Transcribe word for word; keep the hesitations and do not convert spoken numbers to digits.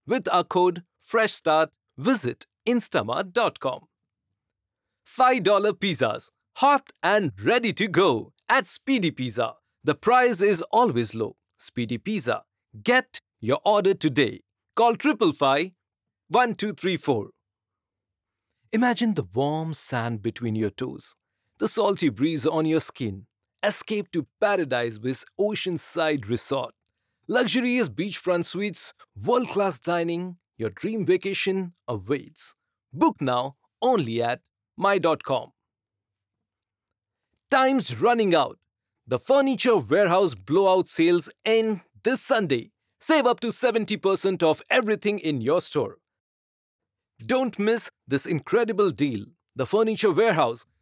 With our code FRESHSTART, visit instamart dot com. five dollar pizzas, hot and ready to go at Speedy Pizza. The price is always low. Speedy Pizza. Get your order today. Call five five five, one two three four. Imagine the warm sand between your toes, the salty breeze on your skin. Escape to paradise with Oceanside Resort. Luxurious beachfront suites, world-class dining, your dream vacation awaits. Book now only at my dot com. Time's running out. The Furniture Warehouse blowout sales end this Sunday. Save up to seventy percent off everything in your store. Don't miss this incredible deal. The Furniture Warehouse,